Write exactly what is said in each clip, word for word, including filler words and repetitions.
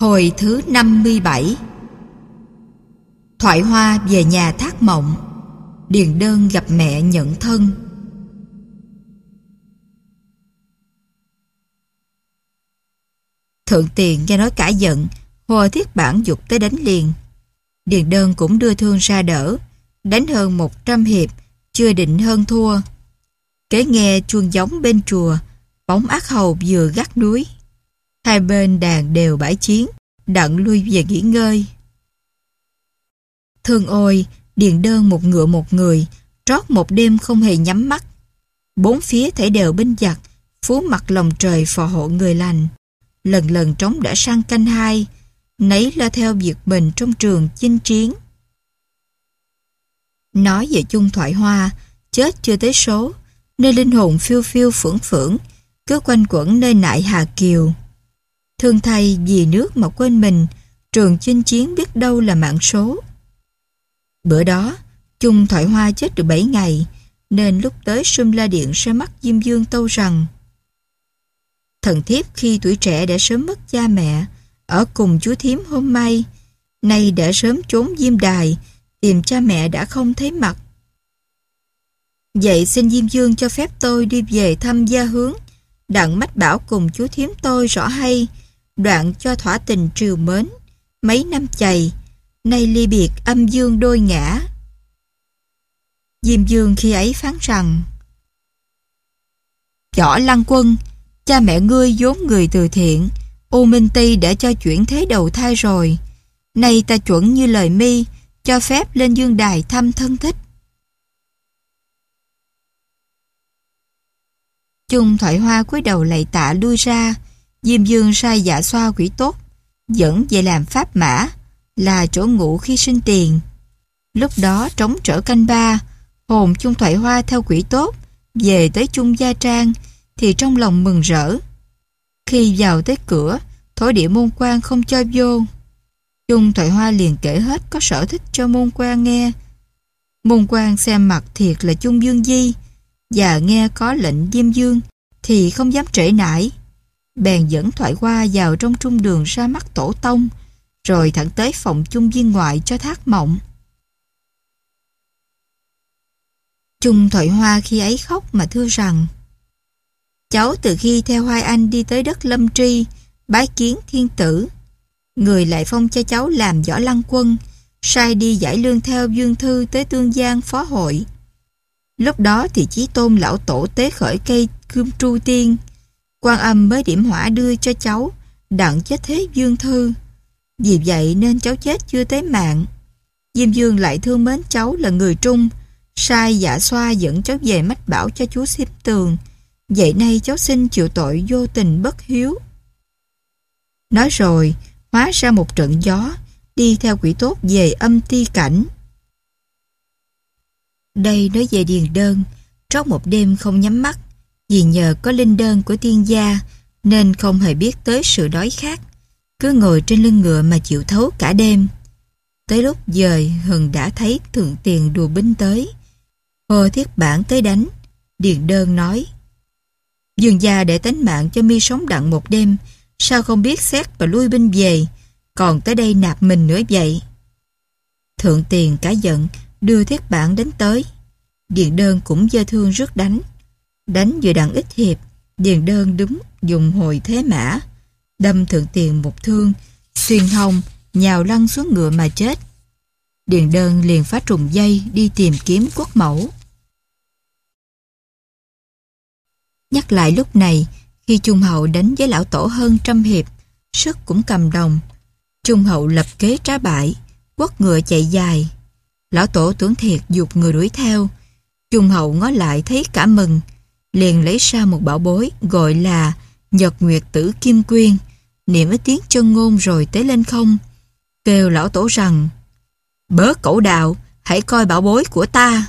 Hồi thứ năm mươi bảy. Thoại Hoa về nhà Thác Mộng. Điền Đơn gặp mẹ nhận thân. Thượng Tiền nghe nói cả giận, Hồ Thiết Bản giục tới đánh liền. Điền Đơn cũng đưa thương ra đỡ, đánh hơn một trăm hiệp, chưa định hơn thua. Kế nghe chuông gióng bên chùa, bóng ác hầu vừa gắt núi. Hai bên đàn đều bãi chiến, đặng lui về nghỉ ngơi. Thương ôi, Điền Đơn một ngựa một người, trót một đêm không hề nhắm mắt. Bốn phía thảy đều binh giặc, phú mặt lòng trời phò hộ người lành. Lần lần trống đã sang canh hai, nấy lo theo việc mình trong trường chinh chiến. Nói về chung Thoại Hoa, chết chưa tới số, nơi linh hồn phiêu phiêu phưởng phưởng, cứ quanh quẩn nơi nại Hà Kiều. Thương thay vì nước mà quên mình, trường chinh chiến biết đâu là mạng số. Bữa đó, chung Thoại Hoa chết được bảy ngày, nên lúc tới Sum La Điện ra mắt Diêm Dương tâu rằng: thần thiếp khi tuổi trẻ đã sớm mất cha mẹ, ở cùng chú thím hôm nay, nay đã sớm trốn Diêm Đài, tìm cha mẹ đã không thấy mặt. Vậy xin Diêm Dương cho phép tôi đi về thăm gia hướng, đặng mách bảo cùng chú thím tôi rõ hay, đoạn cho thỏa tình triều mến, mấy năm chày, nay ly biệt âm dương đôi ngã. Diêm Dương khi ấy phán rằng: Võ Lăng Quân, cha mẹ ngươi vốn người từ thiện, U Minh Ti đã cho chuyển thế đầu thai rồi, nay ta chuẩn như lời mi, cho phép lên dương đài thăm thân thích. Chung Thoại Hoa cúi đầu lạy tạ lui ra. Diêm Dương sai Dạ Xoa Quỷ Tốt dẫn về làm pháp mã, là chỗ ngụ khi sinh tiền. Lúc đó trống trở canh ba, hồn chung Thoại Hoa theo Quỷ Tốt về tới chung Gia Trang, thì trong lòng mừng rỡ. Khi vào tới cửa, thổ địa môn quan không cho vô. Chung Thoại Hoa liền kể hết có sở thích cho môn quan nghe. Môn quan xem mặt thiệt là chung Dương Di, và nghe có lệnh Diêm Dương thì không dám trễ nải, bèn dẫn Thoại Hoa vào trong trung đường ra mắt tổ tông, rồi thẳng tới phòng chung viên ngoại cho Thác Mộng. Chung Thoại Hoa khi ấy khóc mà thưa rằng: cháu từ khi theo hai anh đi tới đất Lâm Tri bái kiến thiên tử, người lại phong cho cháu làm Võ Lăng Quân, sai đi giải lương theo Dương Thư tới Tương Giang phó hội. Lúc đó thì Chí Tôn lão tổ tế khởi cây Cương Tru Tiên, Quan Âm mới điểm hỏa đưa cho cháu, đặng chết thế Dương Thư. Vì vậy nên cháu chết chưa tới mạng. Diêm Dương lại thương mến cháu là người Trung, sai Dạ Xoa dẫn cháu về mách bảo cho chú Xiêm Tường. Vậy nay cháu xin chịu tội vô tình bất hiếu. Nói rồi, hóa ra một trận gió, đi theo Quỷ Tốt về âm ti cảnh. Đây nói về Điền Đơn, trót một đêm không nhắm mắt, vì nhờ có linh đơn của tiên gia, nên không hề biết tới sự đói khát, cứ ngồi trên lưng ngựa mà chịu thấu cả đêm. Tới lúc dời, Hừng đã thấy Thượng Tiền đùa binh tới. Hồ Thiết Bản tới đánh. Điền Đơn nói: Dương gia để tánh mạng cho mi sống đặng một đêm, sao không biết xét và lui binh về, còn tới đây nạp mình nữa vậy? Thượng Tiền cả giận, đưa Thiết Bản đánh tới. Điền Đơn cũng giơ thương rước đánh. Đánh vừa đặng ít hiệp, Điền Đơn đúng dùng hồi thế mã, đâm Thượng Tiền một thương, xuyên hông, nhào lăn xuống ngựa mà chết. Điền Đơn liền phá trùng dây đi tìm kiếm quốc mẫu. Nhắc lại lúc này, khi Trung Hậu đánh với lão tổ hơn trăm hiệp, sức cũng cầm đồng. Trung Hậu lập kế trá bại, quất ngựa chạy dài. Lão tổ tưởng thiệt giục người đuổi theo. Trung Hậu ngó lại thấy cả mừng, liền lấy ra một bảo bối gọi là Nhật Nguyệt Tử Kim Quyên, niệm mấy tiếng chân ngôn rồi tế lên không, kêu lão tổ rằng: bớ cẩu đạo, hãy coi bảo bối của ta.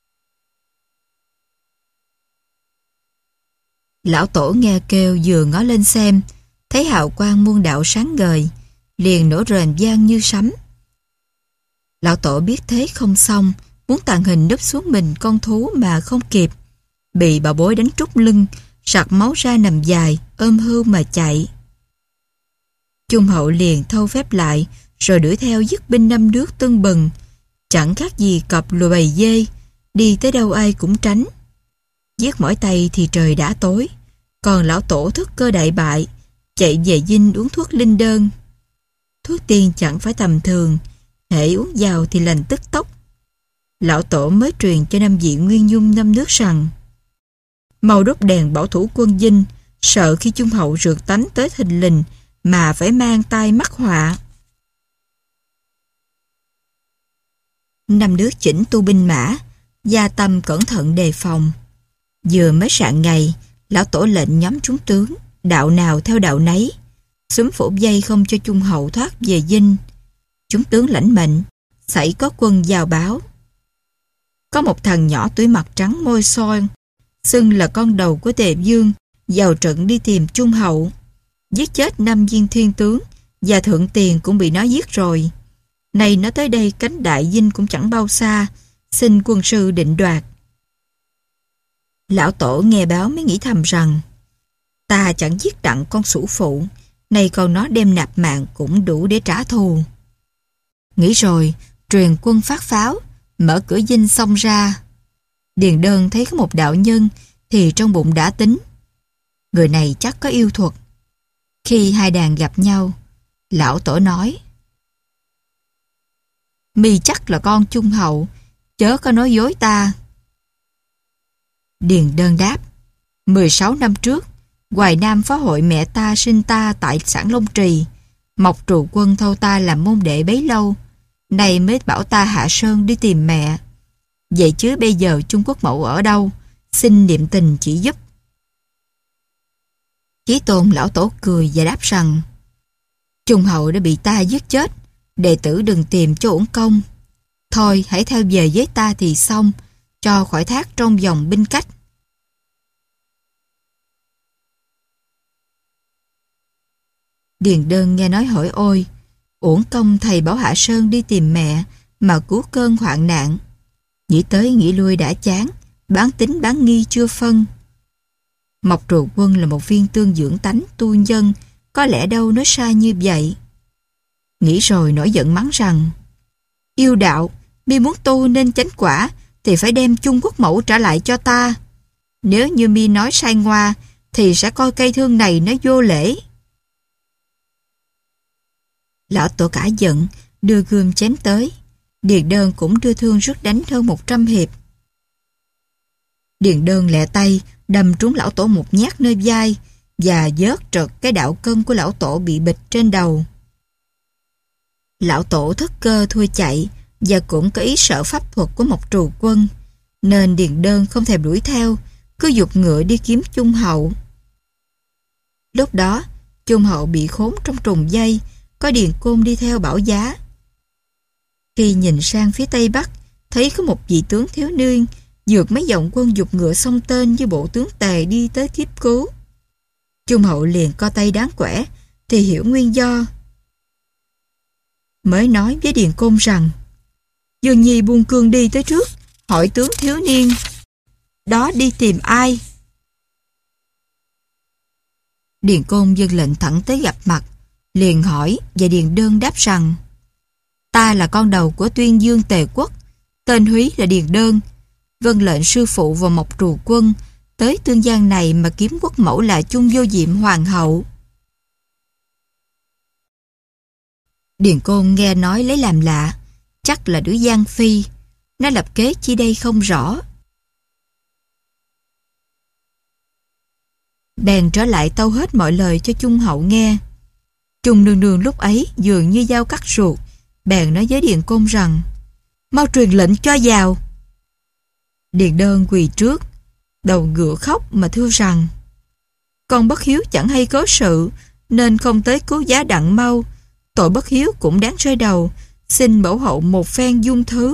Lão tổ nghe kêu vừa ngó lên xem, thấy hào quang muôn đạo sáng ngời, liền nổ rền vang như sấm. Lão tổ biết thế không xong, muốn tàng hình núp xuống mình con thú mà không kịp, bị bảo bối đánh trúng lưng, sặc máu ra nằm dài, ôm hưu mà chạy. Trung hậu liền thâu phép lại, rồi đuổi theo dứt binh năm nước tưng bừng, chẳng khác gì cọp lùa bầy dê, đi tới đâu ai cũng tránh. Giết mỏi tay thì trời đã tối, còn lão tổ thức cơ đại bại, chạy về dinh uống thuốc linh đơn. Thuốc tiên chẳng phải tầm thường, hễ uống vào thì lành tức tốc. Lão tổ mới truyền cho năm vị Nguyên Dung năm nước rằng: mau đốt đèn bảo thủ quân dinh, sợ khi Trung hậu rượt tánh tới thình lình mà phải mang tai mắc họa. Năm nước chỉnh tu binh mã, gia tâm cẩn thận đề phòng. Vừa mới rạng ngày, lão tổ lệnh nhóm chúng tướng, đạo nào theo đạo nấy, xúm phủ dây không cho Trung hậu thoát về dinh. Chúng tướng lãnh mệnh, xảy có quân vào báo. Có một thằng nhỏ tuổi mặt trắng môi son, xưng là con đầu của Tề Dương, vào trận đi tìm Trung hậu, giết chết năm viên thiên tướng, và thượng tiền cũng bị nó giết rồi. Nay nó tới đây cánh đại dinh cũng chẳng bao xa, xin quân sư định đoạt. Lão tổ nghe báo mới nghĩ thầm rằng: ta chẳng giết đặng con sủ phụ, nay còn nó đem nạp mạng cũng đủ để trả thù. Nghĩ rồi, truyền quân phát pháo, mở cửa dinh xông ra. Điền Đơn thấy có một đạo nhân thì trong bụng đã tính, người này chắc có yêu thuật. Khi hai đàn gặp nhau, lão tổ nói: mi chắc là con Trung hậu, chớ có nói dối ta. Điền Đơn đáp: mười sáu năm trước, Hoài Nam phá hội mẹ ta sinh ta tại Sản Long Trì, Mộc Trù Quân thâu ta làm môn đệ bấy lâu, nay mới bảo ta hạ sơn đi tìm mẹ. Vậy chứ bây giờ Trung Quốc mẫu ở đâu, xin niệm tình chỉ giúp. Chí Tôn lão tổ cười và đáp rằng: Trung hậu đã bị ta giết chết, đệ tử đừng tìm cho uổng công. Thôi hãy theo về với ta thì xong, cho khỏi thác trong vòng binh cách. Điền Đơn nghe nói hỏi ôi, uổng công thầy bảo hạ sơn đi tìm mẹ mà cứu cơn hoạn nạn. Nghĩ tới nghĩ lui đã chán, bán tính bán nghi chưa phân. Mộc Trù Quân là một viên tương dưỡng tánh tu nhân, có lẽ đâu nói sai như vậy. Nghĩ rồi nổi giận mắng rằng: yêu đạo, mi muốn tu nên chánh quả thì phải đem Trung Quốc mẫu trả lại cho ta. Nếu như mi nói sai ngoa thì sẽ coi cây thương này nó vô lễ. Lão tổ cả giận, đưa gươm chém tới. Điền Đơn cũng đưa thương rút đánh hơn một trăm hiệp. Điền Đơn lẹ tay đâm trúng lão tổ một nhát nơi vai và vớt trật cái đạo cân của lão tổ bị bịch trên đầu. Lão tổ thất cơ thua chạy và cũng có ý sợ pháp thuật của Mộc Trù Quân, nên Điền Đơn không thèm đuổi theo, cứ giục ngựa đi kiếm Trung hậu. Lúc đó Trung hậu bị khốn trong trùng dây, có Điền Côn đi theo bảo giá. Khi nhìn sang phía tây bắc, thấy có một vị tướng thiếu niên vượt mấy dòng quân giục ngựa xông tên với bộ tướng Tề đi tới kiếp cứu. Trung hậu liền co tay đáng quẻ thì hiểu nguyên do, mới nói với Điền Côn rằng: Dương Nhi buông cương đi tới trước, hỏi tướng thiếu niên đó đi tìm ai. Điền Côn dâng lệnh thẳng tới gặp mặt, liền hỏi và Điền Đơn đáp rằng: ta là con đầu của Tuyên Dương Tề Quốc, tên húy là Điền Đơn, vâng lệnh sư phụ và Mộc Trù Quân tới Tương Giang này mà kiếm quốc mẫu là Trung Vô Diệm hoàng hậu. Điền Côn nghe nói lấy làm lạ, chắc là đứa Giang Phi, nó lập kế chi đây không rõ. Bèn trở lại tâu hết mọi lời cho Trung hậu nghe. Trung nương nương lúc ấy dường như dao cắt ruột, bèn nói với Điền Côn rằng: mau truyền lệnh cho vào. Điền Đơn quỳ trước, đầu ngựa khóc mà thưa rằng: con bất hiếu chẳng hay cớ sự, nên không tới cứu giá đặng mau. Tội bất hiếu cũng đáng rơi đầu, xin bảo hậu một phen dung thứ.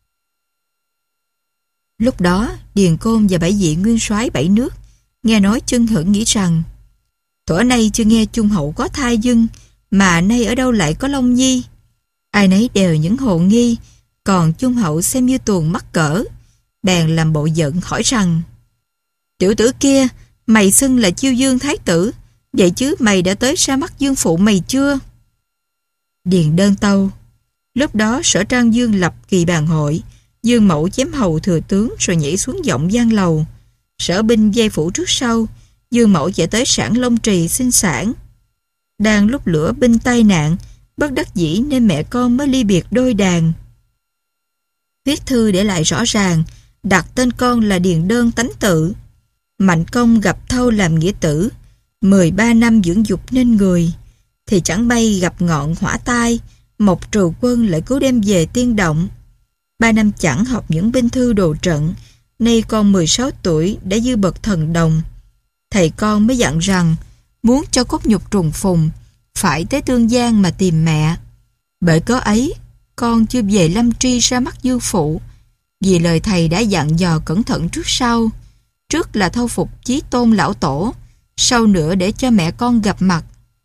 Lúc đó Điền Côn và bảy vị nguyên soái bảy nước nghe nói chưng hửng, nghĩ rằng: thuở nay chưa nghe Trung hậu có thai dưng, mà nay ở đâu lại có Long Nhi. Ai nấy đều những hồ nghi, còn Trung hậu xem như tuồng mắc cỡ, bèn làm bộ giận hỏi rằng: tiểu tử kia, mày xưng là Chiêu Dương thái tử, Vậy chứ mày đã tới ra mắt Dương phụ mày chưa? Điền Đơn tâu. Lúc đó Sở Trang Dương lập kỳ bàn hội, Dương Mẫu chém hầu thừa tướng rồi nhảy xuống giọng gian lầu. Sở binh dây phủ trước sau, Dương Mẫu chạy tới Sản Long Trì xin sản. Đang lúc lửa binh tai nạn, bất đắc dĩ nên mẹ con mới ly biệt đôi đàn. Viết thư để lại rõ ràng, đặt tên con là Điền Đơn tánh tự. Mạnh công gặp thâu làm nghĩa tử, mười ba năm dưỡng dục nên người, thì chẳng bay gặp ngọn hỏa tai, Mộc trừ quân lại cứu đem về tiên động. Ba năm chẳng học những binh thư đồ trận, nay con mười sáu tuổi đã dư bậc thần đồng. Thầy con mới dặn rằng, muốn cho cốt nhục trùng phùng, phải tới Tương Giang mà tìm mẹ. Bởi cớ ấy, con chưa về Lâm Tri ra mắt Dương phụ, vì lời thầy đã dặn dò cẩn thận trước sau. Trước là thâu phục chí tôn lão tổ, sau nữa để cho mẹ con gặp mặt.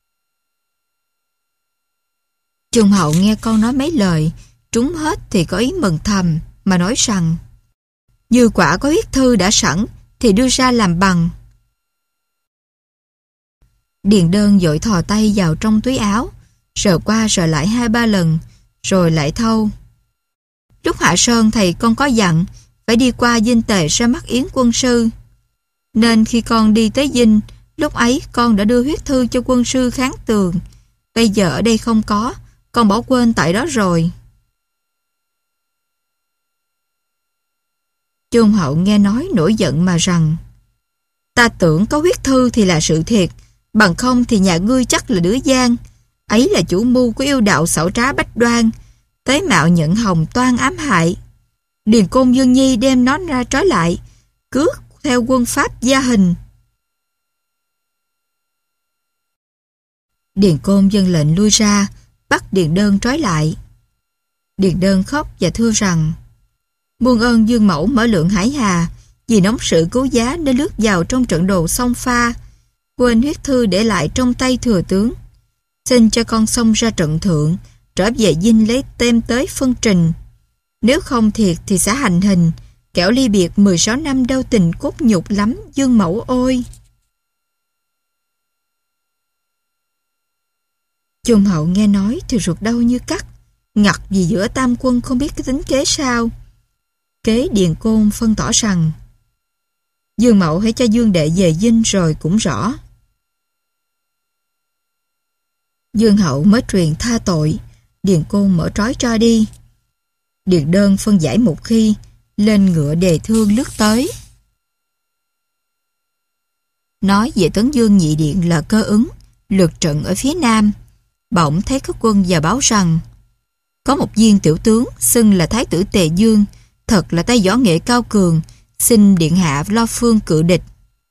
Trung hậu nghe con nói mấy lời, trúng hết thì có ý mừng thầm, mà nói rằng, như quả có viết thư đã sẵn, thì đưa ra làm bằng. Điền Đơn vội thò tay vào trong túi áo, sờ qua sờ lại hai ba lần, rồi lại thâu. Lúc hạ sơn thầy con có dặn, phải đi qua Dinh Tề ra mắt Yến quân sư. Nên khi con đi tới Dinh, lúc ấy con đã đưa huyết thư cho quân sư kháng tường. Bây giờ ở đây không có, con bỏ quên tại đó rồi. Trung hậu nghe nói nổi giận mà rằng, ta tưởng có huyết thư thì là sự thiệt, bằng không thì nhà ngươi chắc là đứa gian. Ấy là chủ mưu của yêu đạo xảo trá bách đoan, tế mạo nhận hồng toan ám hại. Điền Côn Dương Nhi đem nó ra trói lại, cướp theo quân Pháp gia hình. Điền Côn dâng lệnh lui ra, bắt Điền Đơn trói lại. Điền Đơn khóc và thưa rằng, muôn ơn Dương mẫu mở lượng hải hà, vì nóng sự cứu giá nên lướt vào trong trận đồ song pha, quên huyết thư để lại trong tay thừa tướng. Xin cho con xông ra trận thượng, trở về Dinh lấy tem tới phân trình. Nếu không thiệt thì sẽ hành hình, kẻo ly biệt mười sáu năm đau tình cốt nhục lắm, Dương mẫu ôi. Trung hậu nghe nói thì ruột đau như cắt, ngặt vì giữa tam quân không biết cái tính kế sao. Kế Điền Côn phân tỏ rằng, Dương mẫu hãy cho Dương đệ về Dinh rồi cũng rõ. Dương hậu mới truyền tha tội, Điền Côn mở trói cho đi. Điền Đơn phân giải một khi, lên ngựa đề thương lướt tới. Nói về Tấn Dương nhị điện là Cơ Ứng, lượt trận ở phía nam. Bỗng thấy các quân và báo rằng, có một viên tiểu tướng xưng là Thái tử Tề Dương, thật là tay võ nghệ cao cường, xin điện hạ lo phương cự địch.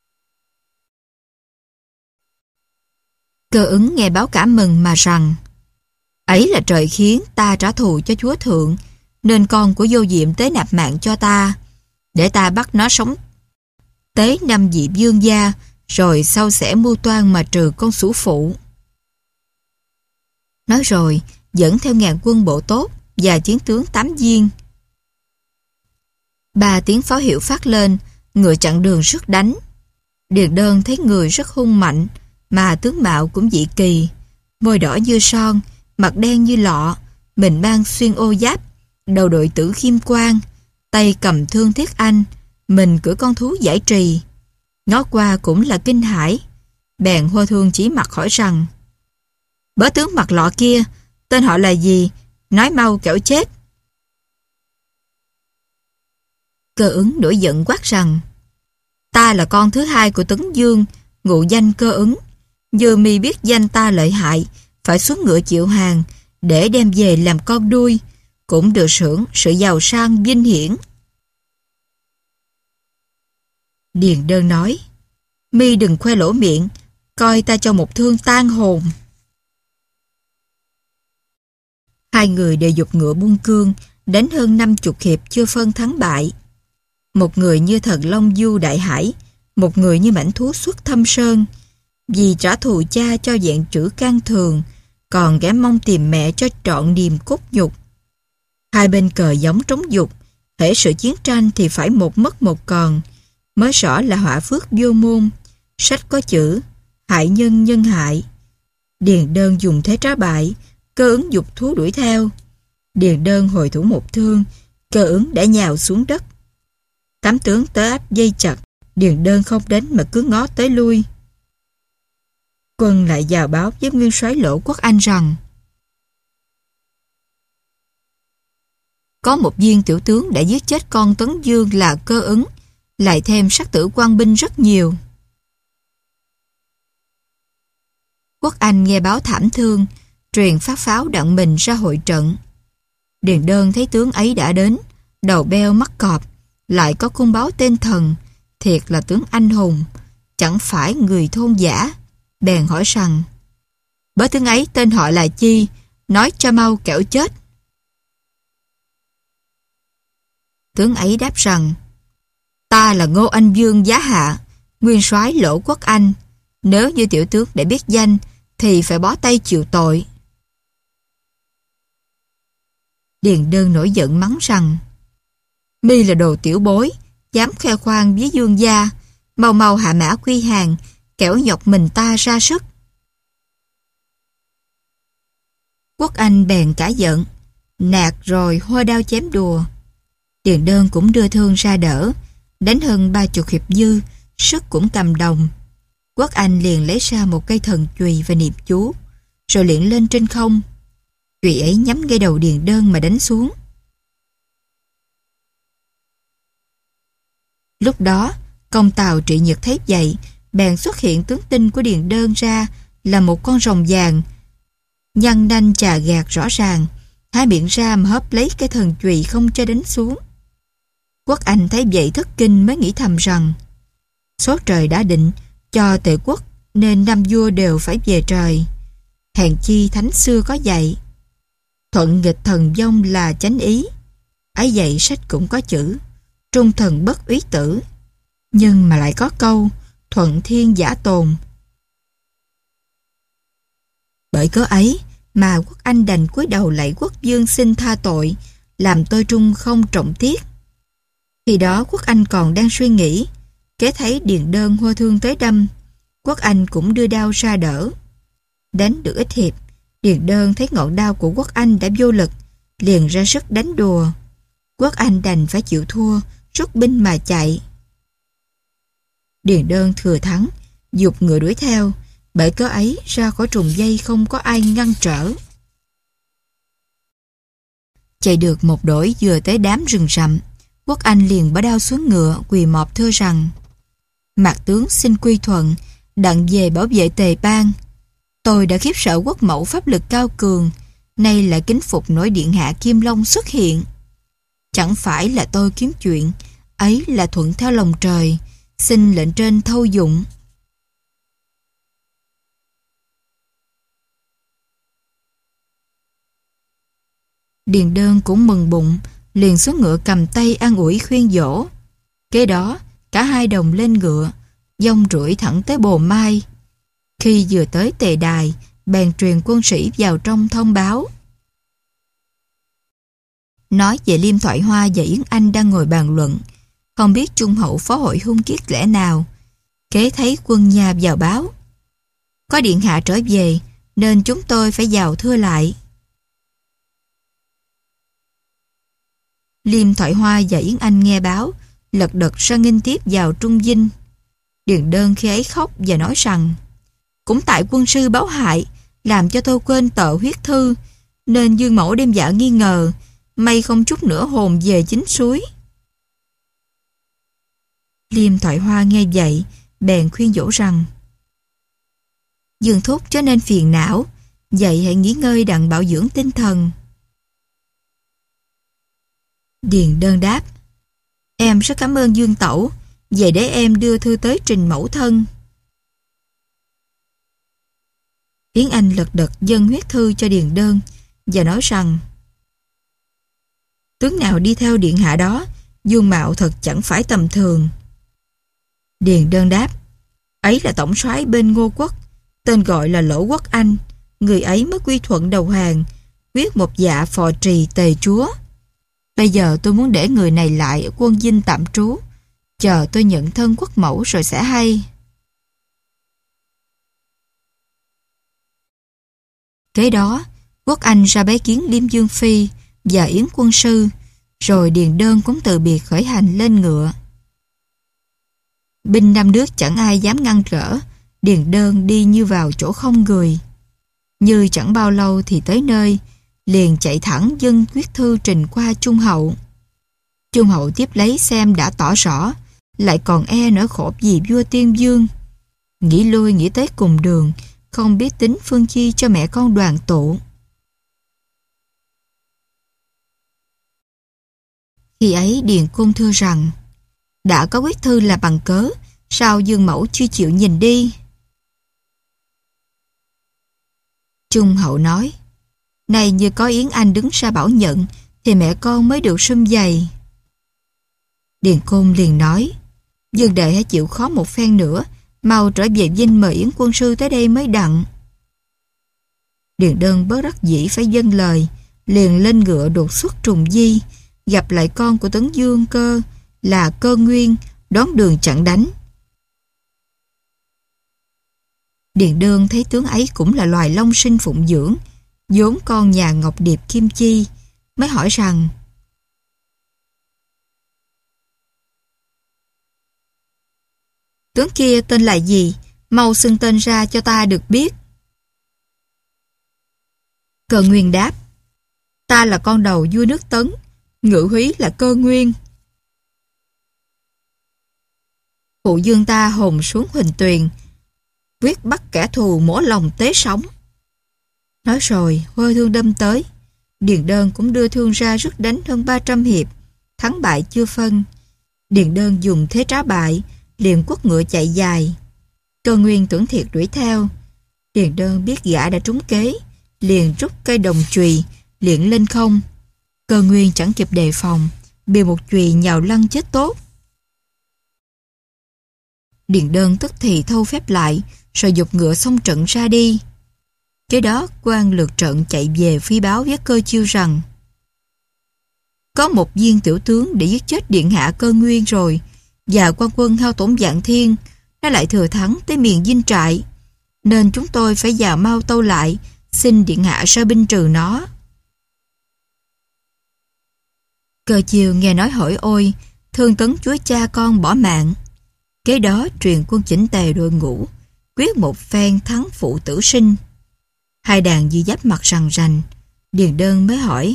Cơ Ứng nghe báo cả mừng mà rằng, ấy là trời khiến ta trả thù cho chúa thượng, nên con của Vô Diệm tế nạp mạng cho ta, để ta bắt nó sống tế năm vị vương gia, rồi sau sẽ mưu toan mà trừ con sủ phụ. Nói rồi, dẫn theo ngàn quân bộ tốt và chiến tướng tám viên. Ba tiếng pháo hiệu phát lên, ngựa chặn đường rước đánh. Điền Đơn thấy người rất hung mạnh, mà tướng mạo cũng dị kỳ, môi đỏ như son, mặt đen như lọ, mình mang xuyên ô giáp, đầu đội tử khiêm quan, tay cầm thương thiết anh, mình cưỡi con thú giải trì. Ngó qua cũng là kinh hãi, bèn hô thương chỉ mặt hỏi rằng, bớ tướng mặt lọ kia, tên họ là gì, nói mau kẻo chết. Cơ Ứng nổi giận quát rằng, ta là con thứ hai của Tấn Dương, ngụ danh Cơ Ứng. Giờ mi biết danh ta lợi hại, phải xuống ngựa chịu hàng, để đem về làm con đuôi, cũng được hưởng sự giàu sang vinh hiển. Điền Đơn nói, mi đừng khoe lỗ miệng, coi ta cho một thương tan hồn. Hai người đều giục ngựa buông cương, đánh hơn năm chục hiệp chưa phân thắng bại. Một người như thần Long Du đại hải, một người như mãnh thú xuất thâm sơn. Vì trả thù cha cho dạng chữ can thường, còn gã mong tìm mẹ cho trọn niềm cốt nhục. Hai bên cờ giống trống dục, hễ sự chiến tranh thì phải một mất một còn, mới rõ là họa phước vô môn. Sách có chữ, hại nhân nhân hại. Điền Đơn dùng thế trá bại, Cơ Ứng dục thú đuổi theo. Điền Đơn hồi thủ một thương, Cơ Ứng đã nhào xuống đất. Tám tướng tới áp dây chặt, Điền Đơn không đến mà cứ ngó tới lui. Quân lại vào báo với nguyên soái Lỗ Quốc Anh rằng có một viên tiểu tướng đã giết chết con Tấn Dương là Cơ Ứng, lại thêm sát tử quan binh rất nhiều. Quốc Anh nghe báo thảm thương, truyền phát pháo đặng mình ra hội trận. Điền Đơn thấy tướng ấy đã đến, đầu beo mắt cọp, lại có cung báo tên thần, thiệt là tướng anh hùng, chẳng phải người thôn giả. Bèn hỏi rằng, bớ tướng ấy tên họ là chi, nói cho mau kẻo chết. Tướng ấy đáp rằng, ta là Ngô Anh Dương Giá Hạ, nguyên soái Lỗ Quốc Anh. Nếu như tiểu tướng để biết danh, thì phải bó tay chịu tội. Điền Đơn nổi giận mắng rằng, mi là đồ tiểu bối, dám khoe khoang với Dương gia, mau mau hạ mã quy hàng, kẻo nhọc mình ta ra sức. Quốc Anh bèn cả giận, nạt rồi hoa đao chém đùa. Điền Đơn cũng đưa thương ra đỡ, đánh hơn ba chục hiệp dư, sức cũng cầm đồng. Quốc Anh liền lấy ra một cây thần chùy và niệm chú, rồi liền lên trên không. Chùy ấy nhắm ngay đầu Điền Đơn mà đánh xuống. Lúc đó, công tào Trị Nhật thấy vậy, bèn xuất hiện tướng tinh của Điền Đơn ra là một con rồng vàng, nhăn nanh chà gạt rõ ràng, há miệng ra mà hớp lấy cái thần chùy không cho đánh xuống. Quốc Anh thấy vậy thất kinh, mới nghĩ thầm rằng số trời đã định cho Tề quốc nên năm vua đều phải về trời. Hèn chi thánh xưa có dạy, thuận nghịch thần vong là chánh ý. Ấy vậy sách cũng có chữ trung thần bất úy tử, nhưng mà lại có câu thuận thiên giả tồn. Bởi cớ ấy mà Quốc Anh đành cúi đầu lạy quốc vương xin tha tội, làm tôi trung không trọng tiếc. Khi đó Quốc Anh còn đang suy nghĩ, kế thấy Điền Đơn hoa thương tới đâm, Quốc Anh cũng đưa đao ra đỡ. Đánh được ít hiệp, Điền Đơn thấy ngọn đao của Quốc Anh đã vô lực, liền ra sức đánh đùa. Quốc Anh đành phải chịu thua, rút binh mà chạy. Điền Đơn thừa thắng, giục ngựa đuổi theo, bởi cớ ấy ra khỏi trùng dây không có ai ngăn trở. Chạy được một đổi vừa tới đám rừng rậm, Quốc Anh liền bỏ đao xuống ngựa, quỳ mọp thưa rằng: Mạc tướng xin quy thuận, đặng về bảo vệ Tề bang. Tôi đã khiếp sợ quốc mẫu pháp lực cao cường, nay lại kính phục nổi điện hạ Kim Long xuất hiện. Chẳng phải là tôi kiếm chuyện, ấy là thuận theo lòng trời, xin lệnh trên thâu dụng. Điền Đơn cũng mừng bụng, liền xuống ngựa cầm tay an ủi khuyên dỗ. Kế đó, cả hai đồng lên ngựa, dông rủi thẳng tới Bồ Mai. Khi vừa tới Tề đài, bèn truyền quân sĩ vào trong thông báo. Nói về Liêm Thoại Hoa và Yến Anh đang ngồi bàn luận, không biết trung hậu phó hội hung kiết lẽ nào. Kế thấy quân nhà vào báo: Có điện hạ trở về, nên chúng tôi phải vào thưa lại. Liêm Thoại Hoa và Yến Anh nghe báo, lật đật ra nghênh tiếp vào Trung Dinh. Điền Đơn khi ấy khóc và nói rằng: Cũng tại quân sư báo hại, làm cho tôi quên tờ huyết thư, nên Dương mẫu đem dạ nghi ngờ, may không chút nữa hồn về chính suối. Liêm Thoại Hoa nghe vậy, bèn khuyên dỗ rằng: Dương thúc cho nên phiền não, vậy hãy nghỉ ngơi đặng bảo dưỡng tinh thần. Điền Đơn đáp: Em rất cảm ơn Dương tẩu, vậy để em đưa thư tới trình mẫu thân. Yến Anh lật đật dâng huyết thư cho Điền Đơn và nói rằng: Tướng nào đi theo điện hạ đó, dung mạo thật chẳng phải tầm thường. Điền Đơn đáp: Ấy là tổng soái bên Ngô quốc, tên gọi là Lỗ Quốc Anh, người ấy mới quy thuận đầu hàng, quyết một dạ phò trì Tề chúa. Bây giờ tôi muốn để người này lại ở quân dinh tạm trú, chờ tôi nhận thân quốc mẫu rồi sẽ hay. Kế đó, Quốc Anh ra bái kiến Liêm Dương Phi và Yến Quân Sư, rồi Điền Đơn cũng từ biệt khởi hành lên ngựa. Binh năm nước chẳng ai dám ngăn trở, Điền Đơn đi như vào chỗ không người. Như chẳng bao lâu thì tới nơi, liền chạy thẳng dâng quyết thư trình qua Trung Hậu. Trung Hậu tiếp lấy xem đã tỏ rõ, lại còn e nỗi khổ vì vua Tiên Dương. Nghĩ lui nghĩ tới cùng đường, không biết tính phương chi cho mẹ con đoàn tụ. Khi ấy Điền Cung thưa rằng, đã có quyết thư là bằng cớ, sao Dương Mẫu chưa chịu nhìn đi? Trung Hậu nói, này như có Yến Anh đứng ra bảo nhận, thì mẹ con mới được sum vầy. Điền Cung liền nói, Dương đệ hãy chịu khó một phen nữa, mau trở về Vinh mời Yến Quân Sư tới đây mới đặng. Điền Đơn bất đắc dĩ phải dâng lời, liền lên ngựa đột xuất trùng di, gặp lại con của Tấn Dương Cơ là Cơ Nguyên, đón đường chặn đánh. Điền Đơn thấy tướng ấy cũng là loài long sinh phụng dưỡng, vốn con nhà Ngọc Điệp Kim Chi, mới hỏi rằng, tướng kia tên là gì? Mau xưng tên ra cho ta được biết. Cơ Nguyên đáp, ta là con đầu vua nước Tấn, ngự húy là Cơ Nguyên. Phụ dương ta hồn xuống Huỳnh Tuyền, quyết bắt kẻ thù mổ lòng tế sống. Nói rồi, hôi thương đâm tới. Điền Đơn cũng đưa thương ra rứt đánh hơn ba trăm hiệp, thắng bại chưa phân. Điền Đơn dùng thế trá bại, liền quất ngựa chạy dài. Cơ Nguyên tưởng thiệt đuổi theo. Điền Đơn biết gã đã trúng kế, liền rút cây đồng chùy, liền lên không. Cơ Nguyên chẳng kịp đề phòng, bị một chùy nhào lăn chết tốt. Điền Đơn tức thì thâu phép lại, rồi giục ngựa xông trận ra đi. Kế đó quan lược trận chạy về phi báo với Cơ Chiêu rằng, có một viên tiểu tướng để giết chết điện hạ Cơ Nguyên rồi, và quan quân hao tổn vạn thiên, nó lại thừa thắng tới miền Dinh Trại, nên chúng tôi phải vào mau tâu lại, xin điện hạ sơ binh trừ nó. Cơ Chiêu nghe nói hỏi ôi, thương Tấn chúa cha con bỏ mạng. Kế đó truyền quân chỉnh tề đội ngũ, quyết một phen thắng phụ tử sinh. Hai đàn dì giáp mặt rằn rành. Điền Đơn mới hỏi,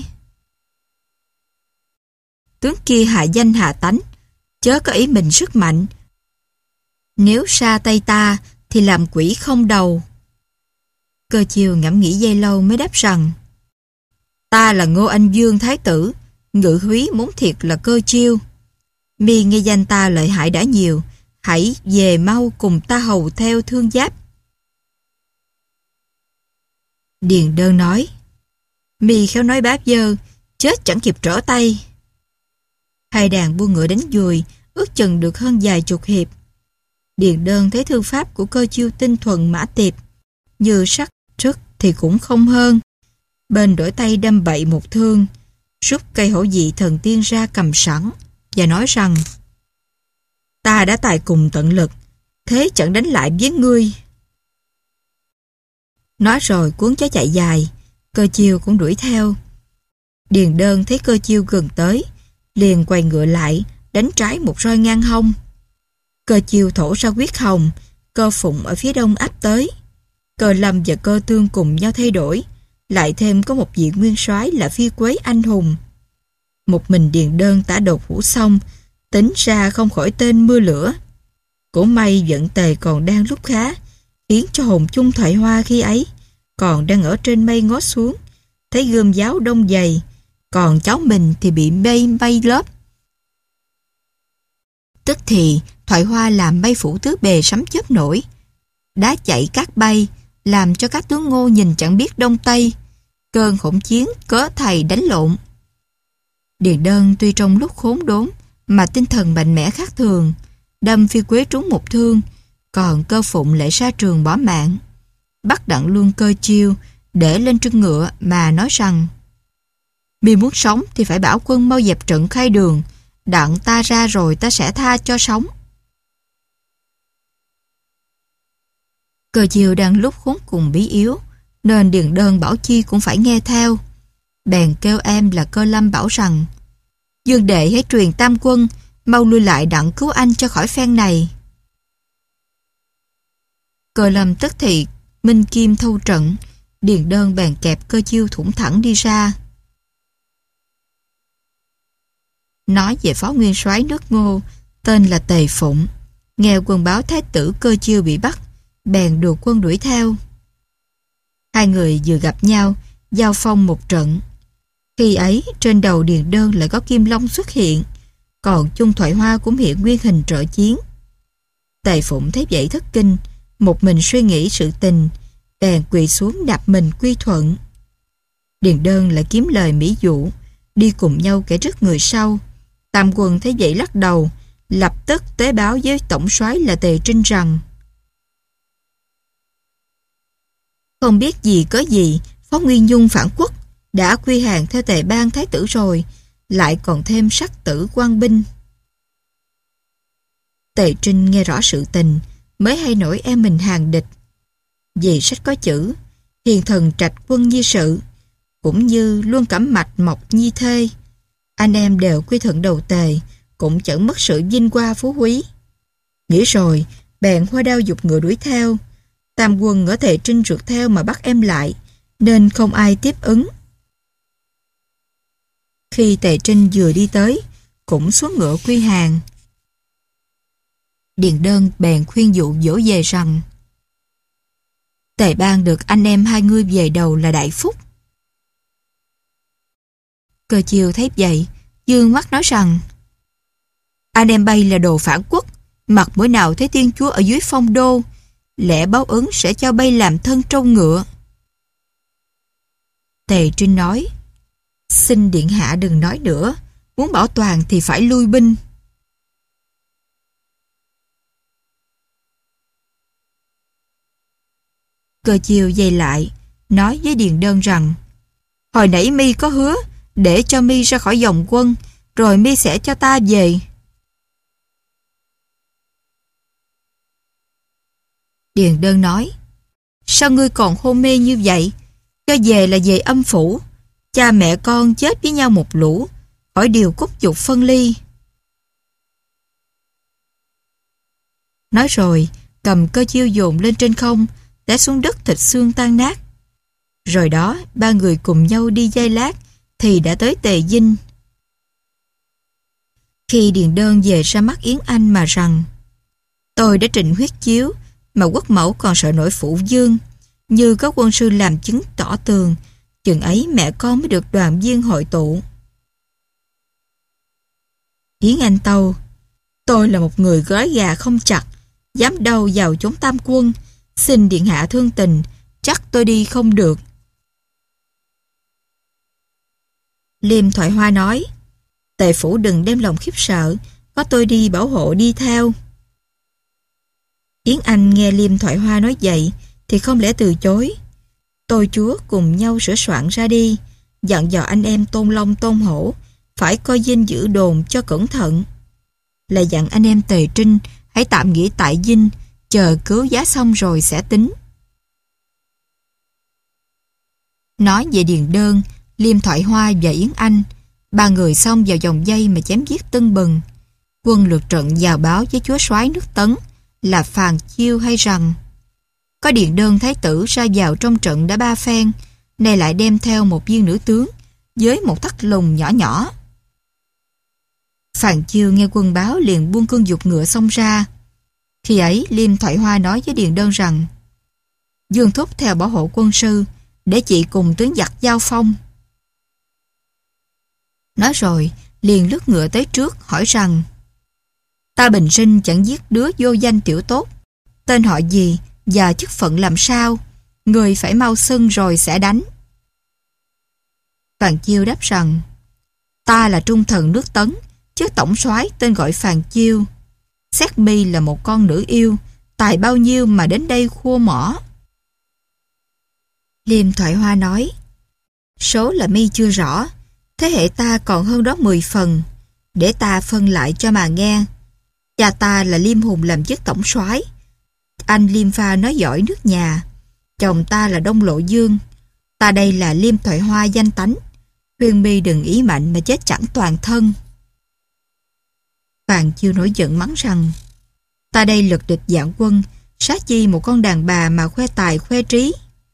tướng kia hạ danh hạ tánh, chớ có ý mình sức mạnh. Nếu xa tay ta thì làm quỷ không đầu. Cơ Chiêu ngẫm nghĩ giây lâu mới đáp rằng, ta là Ngô Anh Dương thái tử, ngự húy muốn thiệt là Cơ Chiêu. Mi nghe danh ta lợi hại đã nhiều, hãy về mau cùng ta hầu theo thương giáp. Điền Đơn nói, mi khéo nói báp dơ, chết chẳng kịp trở tay. Hai đàn buôn ngựa đánh dùi, ước chừng được hơn vài chục hiệp. Điền Đơn thấy thương pháp của Cơ Chiêu tinh thuần mã tiệp, như sắc sức thì cũng không hơn. Bên đổi tay đâm bậy một thương, rút cây hổ dị thần tiên ra cầm sẵn, và nói rằng, ta đã tài cùng tận lực, thế chẳng đánh lại với ngươi. Nói rồi cuốn chó chạy dài, Cơ Chiêu cũng đuổi theo. Điền Đơn thấy Cơ Chiêu gần tới, liền quay ngựa lại, đánh trái một roi ngang hông. Cơ Chiêu thổ ra quyết hồng, Cơ Phụng ở phía đông áp tới. Cơ Lâm và Cơ Tương cùng nhau thay đổi, lại thêm có một vị nguyên soái là Phi Quế anh hùng. Một mình Điền Đơn tả đột hủ xong, tính ra không khỏi tên mưa lửa. Cũng may vận tề còn đang lúc khá, khiến cho hồn chung Thoại Hoa khi ấy còn đang ở trên mây ngó xuống, thấy gươm giáo đông dày, còn cháu mình thì bị mây bay lớp. Tức thì Thoại Hoa làm mây phủ tứ bề sấm chớp nổi, đá chạy cát bay, làm cho các tướng Ngô nhìn chẳng biết đông tây. Cơn hỗn chiến cớ thầy đánh lộn. Điền Đơn tuy trong lúc khốn đốn mà tinh thần mạnh mẽ khác thường, đâm Phi Quế trúng một thương, còn Cơ Phụng lại sa trường bỏ mạng. Bắt đặng luôn Cơ Chiêu để lên trưng ngựa mà nói rằng, mi muốn sống thì phải bảo quân mau dẹp trận khai đường, đặng ta ra rồi ta sẽ tha cho sống. Cơ Chiêu đang lúc khốn cùng bí yếu, nên Điền Đơn bảo chi cũng phải nghe theo. Bèn kêu em là Cơ Lâm bảo rằng: Dương đệ hãy truyền tam quân, mau lui lại đặng cứu anh cho khỏi phen này. Cơ Lâm tức thì minh kim thâu trận. Điền Đơn bèn kẹp Cơ Chiêu thủng thẳng đi ra. Nói về phó nguyên soái nước Ngô, tên là Tề Phụng, nghe quân báo thái tử Cơ Chiêu bị bắt, bèn điều quân đuổi theo. Hai người vừa gặp nhau, giao phong một trận. Khi ấy, trên đầu Điền Đơn lại có Kim Long xuất hiện, còn Chung Thoại Hoa cũng hiện nguyên hình trợ chiến. Tề Phụng thấy vậy thất kinh, một mình suy nghĩ sự tình, bèn quỳ xuống đạp mình quy thuận. Điền Đơn lại kiếm lời mỹ dụ, đi cùng nhau kẻ trước người sau. Tam quân thấy vậy lắc đầu, lập tức tế báo với tổng soái là Tề Trinh rằng: không biết gì có gì, Phó Nguyên Nhung phản quốc, đã quy hàng theo Tề Bang thái tử rồi, lại còn thêm sắc tử quan binh. Tề Trinh nghe rõ sự tình, mới hay nổi em mình hàng địch. Vì sách có chữ hiền thần trạch quân nhi sự, cũng như luôn cẩm mạch mộc nhi thê, anh em đều quy thuận đầu Tề, cũng chẳng mất sự vinh hoa phú quý. Nghĩ rồi, bèn hoa đao giục ngựa đuổi theo. Tam quân ở Tề Trinh rượt theo mà bắt em lại, nên không ai tiếp ứng. Khi Tề Trinh vừa đi tới, cũng xuống ngựa quy hàng. Điền Đơn bèn khuyên dụ dỗ về rằng: Tề Bang được anh em hai ngươi về đầu là đại phúc. Cơ Chiêu thấy vậy, dương mắt nói rằng: anh em bay là đồ phản quốc, mặt mỗi nào thấy tiên chúa ở dưới phong đô, lẽ báo ứng sẽ cho bay làm thân trâu ngựa. Tề Trinh nói: xin điện hạ đừng nói nữa, muốn bảo toàn thì phải lui binh. Cơ Chiêu dây lại, nói với Điền Đơn rằng: hồi nãy mi có hứa để cho mi ra khỏi dòng quân, rồi mi sẽ cho ta về. Điền Đơn nói: sao ngươi còn hôn mê như vậy? Cho về là về âm phủ, cha mẹ con chết với nhau một lũ, khỏi điều cốt dục phân ly. Nói rồi, cầm Cơ Chiêu dồn lên trên không, té xuống đất thịt xương tan nát. Rồi đó, ba người cùng nhau đi giây lát, thì đã tới Tề Dinh. Khi Điền Đơn về ra mắt Yến Anh mà rằng: tôi đã trình huyết chiếu, mà quốc mẫu còn sợ nổi phụ dương, như có quân sư làm chứng tỏ tường, chừng ấy mẹ con mới được đoàn viên hội tụ. Yến Anh tâu: tôi là một người gói gà không chặt, dám đâu vào chốn tam quân, xin điện hạ thương tình, chắc tôi đi không được. Liêm Thoại Hoa nói: Tề phủ đừng đem lòng khiếp sợ, có tôi đi bảo hộ đi theo. Yến Anh nghe Liêm Thoại Hoa nói vậy thì không lẽ từ chối. Tôi chúa cùng nhau sửa soạn ra đi, dặn dò anh em Tôn Long Tôn Hổ phải coi dinh giữ đồn cho cẩn thận. Lại dặn anh em Tề Trinh hãy tạm nghỉ tại dinh, chờ cứu giá xong rồi sẽ tính. Nói về Điền Đơn, Liêm Thoại Hoa và Yến Anh, ba người xông vào vòng dây mà chém giết tưng bừng. Quân lượt trận vào báo với chúa soái nước Tấn là Phàn Chiêu hay rằng: có Điền Đơn thái tử ra vào trong trận đã ba phen, nay lại đem theo một viên nữ tướng với một thắt lùng nhỏ nhỏ. Phàn Chiêu nghe quân báo liền buông cương dục ngựa xông ra. Khi ấy Liêm Thoại Hoa nói với Điền Đơn rằng: Dương thúc theo bảo hộ quân sư, để chị cùng tướng giặc giao phong. Nói rồi liền lướt ngựa tới trước hỏi rằng: ta bình sinh chẳng giết đứa vô danh tiểu tốt, tên họ gì và chức phận làm sao, người phải mau xưng rồi sẽ đánh. Phàn Chiêu đáp rằng: ta là trung thần nước Tấn, chứ tổng soái tên gọi Phàn Chiêu. Xét mi là một con nữ yêu, tài bao nhiêu mà đến đây khua mỏ. Liêm Thoại Hoa nói: số là mi chưa rõ, thế hệ ta còn hơn đó mười phần, để ta phân lại cho mà nghe. Cha ta là Liêm Hùng làm chức tổng soái, anh Liêm Pha nói giỏi nước nhà, Chồng ta là Đông Lộ Dương, ta đây là Liêm Thoại Hoa danh tánh. Khuyên mi đừng ý mạnh mà chết chẳng toàn thân. Phàn Chiêu nổi giận mắng rằng, ta đây lực địch vạn quân, sát chi một con đàn bà mà khoe tài khoe trí.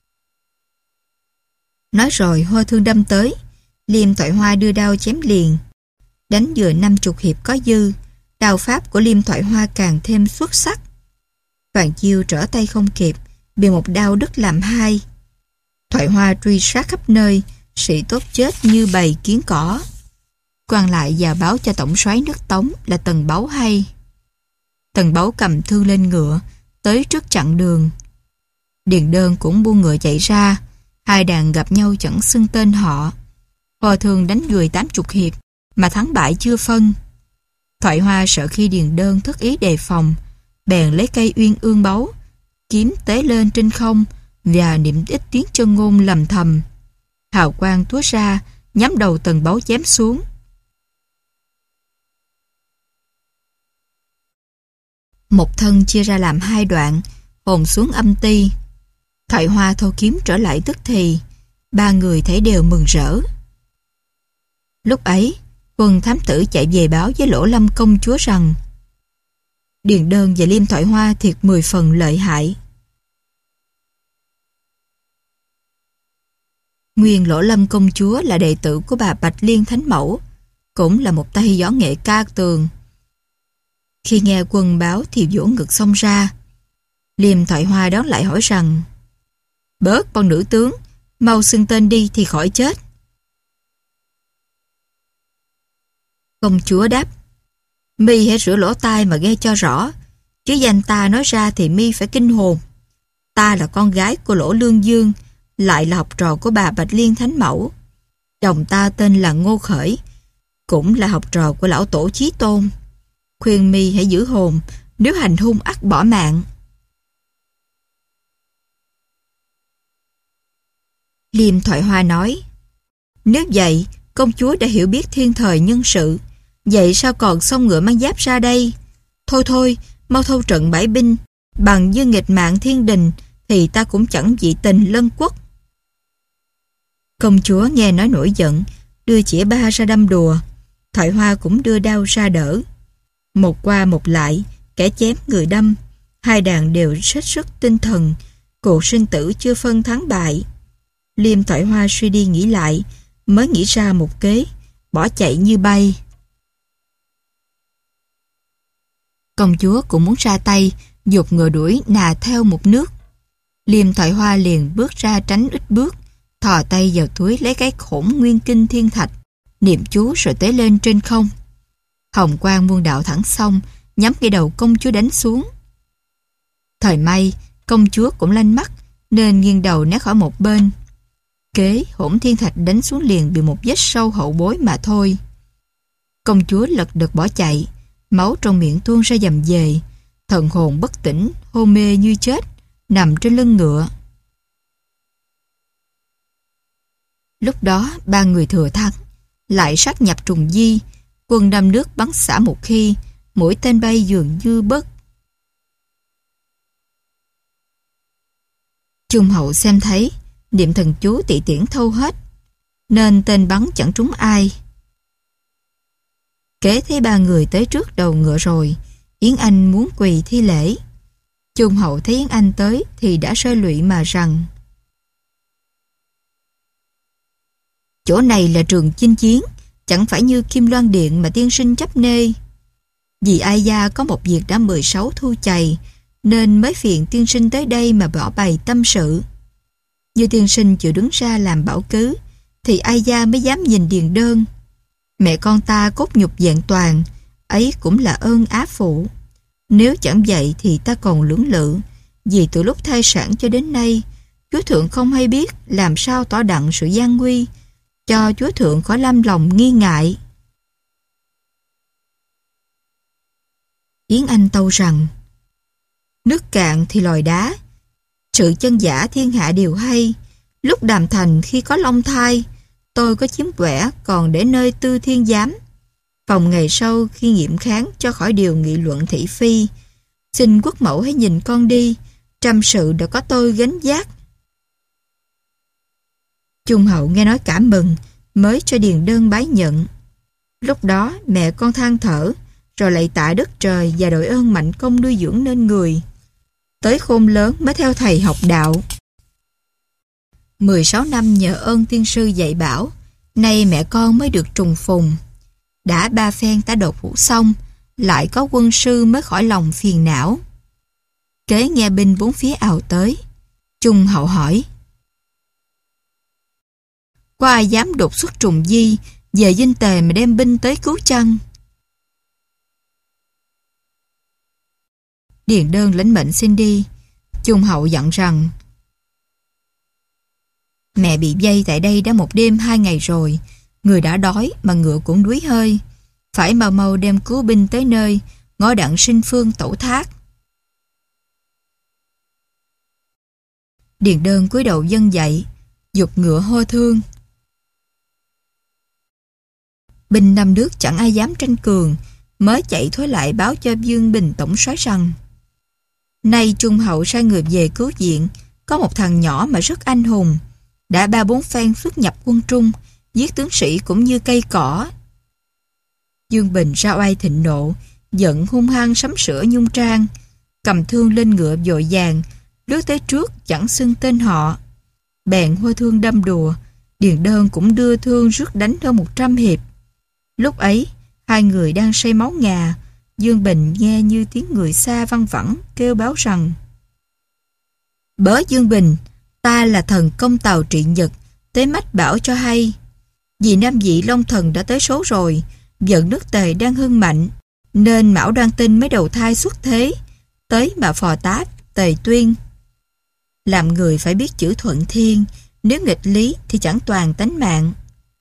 Nói rồi Hoa Thương đâm tới, Liêm Thoại Hoa đưa đao chém liền. Đánh vừa năm chục hiệp có dư, đao pháp của Liêm Thoại Hoa càng thêm xuất sắc. Phàn Chiêu trở tay không kịp, bị một đao đứt làm hai. Thoại Hoa truy sát khắp nơi, sĩ tốt chết như bầy kiến cỏ. Quan lại vào báo cho tổng soái nước Tống là Tần Báu hay. Tần Báu cầm thương lên ngựa, tới trước chặn đường. Điền Đơn cũng buông ngựa chạy ra, hai đàn gặp nhau chẳng xưng tên họ. Hoa Thương đánh người tám chục hiệp, mà thắng bại chưa phân. Thoại Hoa sợ khi Điền Đơn thất ý đề phòng, bèn lấy cây uyên ương báu, kiếm tế lên trên không và niệm ít tiếng chân ngôn lầm thầm. Hào quang túa ra, nhắm đầu Tần Báu chém xuống. Một thân chia ra làm hai đoạn, hồn xuống âm ti. Thoại Hoa thâu kiếm trở lại tức thì, ba người thấy đều mừng rỡ. Lúc ấy, quân thám tử chạy về báo với Lỗ Lâm công chúa rằng Điền Đơn và Liêm Thoại Hoa thiệt mười phần lợi hại. Nguyên Lỗ Lâm công chúa là đệ tử của bà Bạch Liên Thánh Mẫu, cũng là một tay võ nghệ ca tường. Khi nghe quân báo thì vỗ ngực xông ra. Liêm Thoại Hoa đón lại hỏi rằng, bớt con nữ tướng, mau xưng tên đi thì khỏi chết. Công chúa đáp, mi hãy rửa lỗ tai mà nghe cho rõ, chứ danh ta nói ra thì mi phải kinh hồn. Ta là con gái của Lỗ Lương Dương, lại là học trò của bà Bạch Liên Thánh Mẫu. Chồng ta tên là Ngô Khởi, cũng là học trò của lão tổ Chí Tôn. Khuyên mi hãy giữ hồn, nếu hành hung ắt bỏ mạng. Liêm Thoại Hoa nói, nếu vậy, công chúa đã hiểu biết thiên thời nhân sự, vậy sao còn xông ngựa mang giáp ra đây? Thôi thôi, mau thâu trận bãi binh, bằng như nghịch mạng thiên đình, thì ta cũng chẳng dị tình lân quốc. Công chúa nghe nói nổi giận, đưa chĩa ba ra đâm đùa. Thoại Hoa cũng đưa đao ra đỡ. Một qua một lại, kẻ chém người đâm, hai đàn đều hết sức tinh thần, cuộc sinh tử chưa phân thắng bại. Liêm Thoại Hoa suy đi nghĩ lại, mới nghĩ ra một kế, bỏ chạy như bay. Công chúa cũng muốn ra tay, giục ngựa đuổi nà theo một nước. Liêm Thoại Hoa liền bước ra tránh ít bước, thò tay vào túi lấy cái khổn nguyên kinh thiên thạch, niệm chú rồi tế lên trên không. Hồng quang muôn đạo thẳng xong, nhắm ngay đầu công chúa đánh xuống. Thời may, công chúa cũng lanh mắt, nên nghiêng đầu né khỏi một bên. Kế hỗn thiên thạch đánh xuống liền bị một vết sâu hậu bối mà thôi. Công chúa lật đật bỏ chạy, máu trong miệng tuôn ra dầm về, thần hồn bất tỉnh, hôn mê như chết, nằm trên lưng ngựa. Lúc đó ba người thừa thắng, lại sát nhập trùng di, quân năm nước bắn xả một khi, mỗi tên bay dường như bớt. Trung hậu xem thấy, niệm thần chú tị tiễn thâu hết, nên tên bắn chẳng trúng ai. Kế thấy ba người tới trước đầu ngựa rồi, Yến Anh muốn quỳ thi lễ. Trung hậu thấy Yến Anh tới thì đã sơ lụy mà rằng, chỗ này là trường chinh chiến, chẳng phải như Kim Loan Điện mà tiên sinh chấp nê. Vì ai gia có một việc đã mười sáu thu chày, nên mới phiền tiên sinh tới đây mà bỏ bày tâm sự. Như tiên sinh chịu đứng ra làm bảo cứ, thì ai gia mới dám nhìn Điền Đơn. Mẹ con ta cốt nhục vẹn toàn, ấy cũng là ơn á phụ. Nếu chẳng vậy thì ta còn lưỡng lự, vì từ lúc thai sản cho đến nay, Chúa Thượng không hay biết làm sao tỏ đặng sự gian nguy, cho Chúa Thượng khỏi lâm lòng nghi ngại. Yến Anh tâu rằng, nước cạn thì lòi đá, sự chân giả thiên hạ đều hay. Lúc đàm thành khi có long thai, tôi có chiếm quẻ còn để nơi tư thiên giám. Phòng ngày sau khi nghiệm kháng cho khỏi điều nghị luận thị phi. Xin quốc mẫu hãy nhìn con đi, trăm sự đã có tôi gánh vác. Trung hậu nghe nói cảm mừng, mới cho điền đơn bái nhận. Lúc đó mẹ con than thở, rồi lạy tạ đất trời và đội ơn mạnh công nuôi dưỡng nên người. Tới khôn lớn mới theo thầy học đạo. mười sáu năm nhờ ơn tiên sư dạy bảo, nay mẹ con mới được trùng phùng. Đã ba phen tả đột phủ xong, lại có quân sư mới khỏi lòng phiền não. Kế nghe binh bốn phía ào tới. Trung hậu hỏi: có ai dám đột xuất trùng di về Dinh Tề mà đem binh tới cứu chăng? Điền đơn lãnh mệnh xin đi. Trung hậu dặn rằng: mẹ bị vây tại đây đã một đêm hai ngày rồi, người đã đói mà ngựa cũng đuối hơi, phải mau mau đem cứu binh tới nơi, ngõ đặng sinh phương tẩu thác. Điền đơn cúi đầu vâng dậy, giục ngựa hô thương. Binh năm nước chẳng ai dám tranh cường, mới chạy thối lại báo cho Dương Bình tổng soái rằng: nay Trung hậu sai người về cứu viện, có một thằng nhỏ mà rất anh hùng, đã ba bốn phen xuất nhập quân Trung, giết tướng sĩ cũng như cây cỏ. Dương Bình ra oai thịnh nộ, giận hung hăng sắm sửa nhung trang, cầm thương lên ngựa vội vàng, lướt tới trước chẳng xưng tên họ. Bèn hô thương đâm đùa, Điền đơn cũng đưa thương rước đánh hơn một trăm hiệp. Lúc ấy, hai người đang say máu ngà, Dương Bình nghe như tiếng người xa văng vẳng kêu báo rằng: bớ Dương Bình, ta là thần công tàu trị Nhật, tới mách bảo cho hay. Vì Nam Vị Long Thần đã tới số rồi, giận nước Tề đang hưng mạnh, nên Mão Đoan Tinh mới đầu thai xuất thế, tới mà phò tá Tề Tuyên. Làm người phải biết chữ thuận thiên, nếu nghịch lý thì chẳng toàn tánh mạng.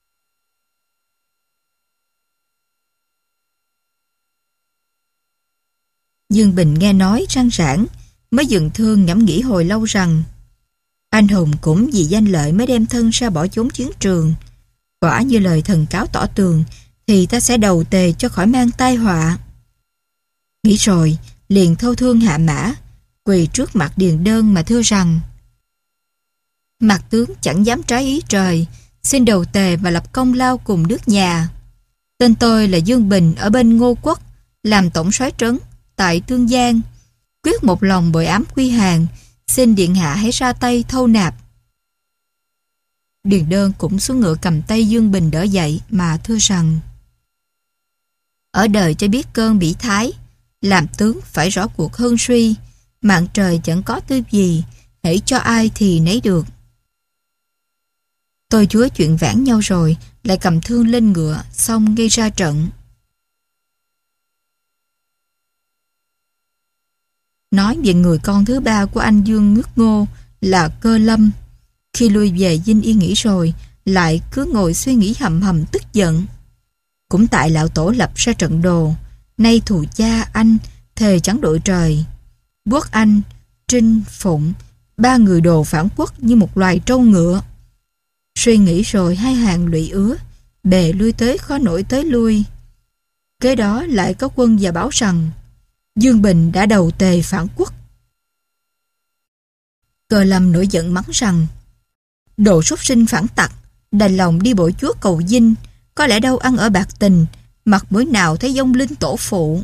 Dương Bình nghe nói răng rãng, mới dừng thương ngẫm nghĩ hồi lâu rằng: anh hùng cũng vì danh lợi mới đem thân ra bỏ trốn chiến trường. Quả như lời thần cáo tỏ tường, thì ta sẽ đầu Tề cho khỏi mang tai họa. Nghĩ rồi, liền thâu thương hạ mã, quỳ trước mặt Điền đơn mà thưa rằng: mặt tướng chẳng dám trái ý trời, xin đầu Tề và lập công lao cùng nước nhà. Tên tôi là Dương Bình ở bên Ngô Quốc, làm tổng soái trấn tại Tương Giang, quyết một lòng bội ám quy hàng, xin điện hạ hãy ra tay thâu nạp. Điền đơn cũng xuống ngựa cầm tay Dương Bình đỡ dậy mà thưa rằng: ở đời cho biết cơn bỉ thái, làm tướng phải rõ cuộc hưng suy, mạng trời chẳng có tư gì, hãy cho ai thì nấy được. Tôi chúa chuyện vãn nhau rồi, lại cầm thương lên ngựa, xong gây ra trận. Nói về người con thứ ba của anh Dương Ngước Ngô là Cơ Lâm. Khi lui về Dinh Yên nghỉ rồi, lại cứ ngồi suy nghĩ hầm hầm tức giận. Cũng tại lão tổ lập ra trận đồ, nay thù cha anh thề chẳng đội trời. Quốc Anh, Trinh, Phụng, ba người đồ phản quốc như một loài trâu ngựa. Suy nghĩ rồi hai hàng lụy ứa, bè lui tới khó nổi tới lui. Kế đó lại có quân và báo rằng Dương Bình đã đầu Tề phản quốc. Cơ Lâm nổi giận mắng rằng: đồ súc sinh phản tặc, đành lòng đi bội chúa cầu dinh, có lẽ đâu ăn ở bạc tình, mặt mũi nào thấy vong linh tổ phụ.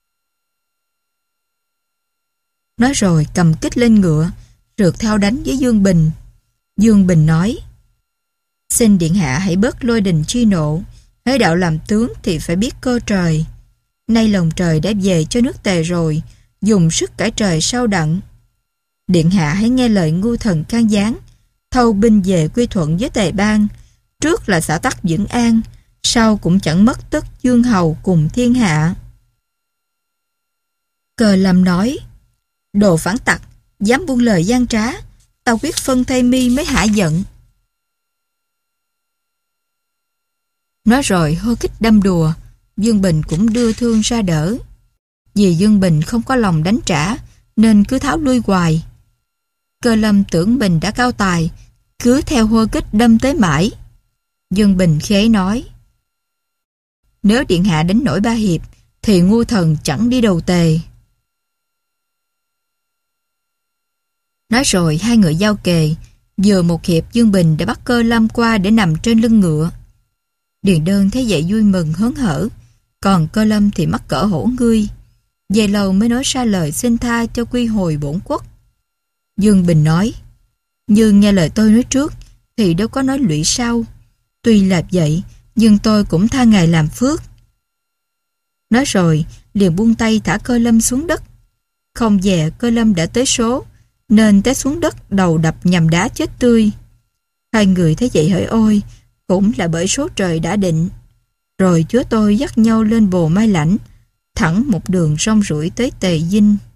Nói rồi cầm kích lên ngựa, rượt theo đánh với Dương Bình. Dương Bình nói: xin điện hạ hãy bớt lôi đình chi nộ, hễ đạo làm tướng thì phải biết cơ trời. Nay lòng trời đã về cho nước Tề rồi, dùng sức cải trời sao đặng. Điện hạ hãy nghe lời ngu thần can gián, thâu binh về quy thuận với Tề bang, trước là xã tắc vững an, sau cũng chẳng mất tất Dương hầu cùng thiên hạ. Cờ Lâm nói: đồ phản tặc, dám buông lời gian trá, tao quyết phân thay mi mới hả giận. Nói rồi hô kích đâm đùa, Dương Bình cũng đưa thương ra đỡ. Vì Dương Bình không có lòng đánh trả, nên cứ tháo lui hoài. Cơ Lâm tưởng mình đã cao tài, cứ theo hô kích đâm tới mãi. Dương Bình khi ấy nói: nếu điện hạ đánh nổi ba hiệp, thì ngu thần chẳng đi đầu Tề. Nói rồi hai người giao kề, Vừa một hiệp Dương Bình đã bắt Cơ Lâm qua để nằm trên lưng ngựa. Điền Đơn thấy vậy vui mừng hớn hở, còn Cơ Lâm thì mắc cỡ hổ ngươi. Về lâu mới nói ra lời xin tha cho quy hồi bổn quốc. Dương Bình nói, như nghe lời tôi nói trước thì đâu có nói lụy sau. Tuy là vậy, nhưng tôi cũng tha ngài làm phước. Nói rồi, liền buông tay thả Cơ Lâm xuống đất. Không dè Cơ Lâm đã tới số, nên té xuống đất đầu đập nhằm đá chết tươi. Hai người thấy vậy hỡi ôi, cũng là bởi số trời đã định. Rồi chúa tôi dắt nhau lên bồ Mai Lãnh, thẳng một đường rong ruổi tới Tề Dinh.